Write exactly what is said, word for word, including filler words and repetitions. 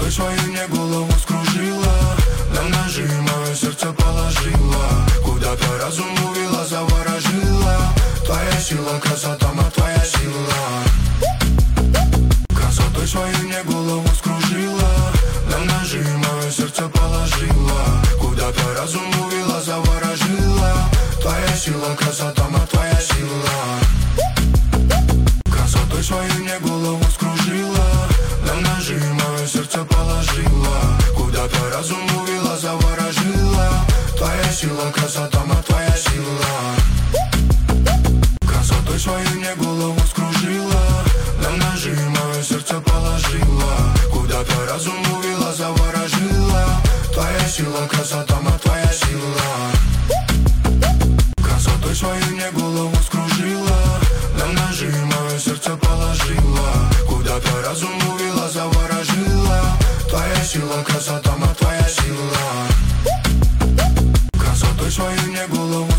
Красотой своей мне голову скружила, на ножи мое сердце положила, куда-то разум увела, заворожила. Твоя сила, красота, ма, твоя сила. Красотой своей мне голову скружила, на ножи мое сердце положила, куда-то разум увела, заворожила. Твоя сила, красота, ма, твоя сила. Красотой своей мне голову скружила, на ножи мое сердце положила, куда-то разум увела, заворожила. Твоя сила, красота, ма, твоя сила. Красотой своей мне голову скружила, на ножи мое сердце положила, куда-то разум увела, заворожила. Твоя сила, красота, ма, твоя сила. Красотой своей мне голову скружила, на ножи мое сердце положила, куда-то разум увела, заворожила. Твоя сила, красота, ма, твоя сила. Красотой своей мне голову